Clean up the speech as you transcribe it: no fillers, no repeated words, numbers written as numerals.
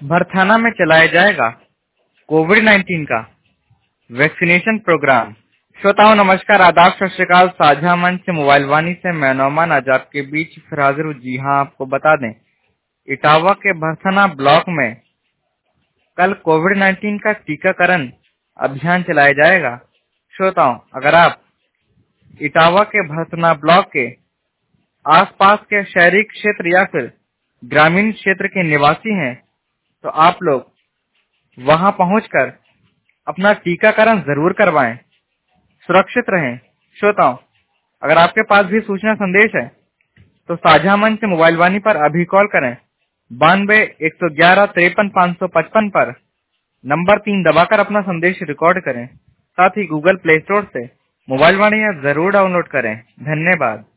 भरथाना में चलाया जाएगा कोविड-19 का वैक्सीनेशन प्रोग्राम। श्रोताओं नमस्कार, आदाब, सत श्री अकाल। साझा मंच मोबाइल वाणी से मैं नौमान आज आपके बीच फिर हाजिर हूँ। जी हाँ, आपको बता दें, इटावा के भरथाना ब्लॉक में कल कोविड-19 का टीकाकरण अभियान चलाया जाएगा। श्रोताओं, अगर आप इटावा के भरथाना ब्लॉक के आसपास के शहरी क्षेत्र या फिर ग्रामीण क्षेत्र के निवासी हैं, तो आप लोग वहां पहुंचकर अपना टीकाकरण जरूर करवाएं, सुरक्षित रहें। श्रोताओं, अगर आपके पास भी सूचना संदेश है तो साझा मंच मोबाइल वाणी पर अभी कॉल करें 92-111-53-555 पर नंबर 3 दबाकर अपना संदेश रिकॉर्ड करें। साथ ही गूगल प्ले स्टोर से मोबाइल वाणी ऐप जरूर डाउनलोड करें। धन्यवाद।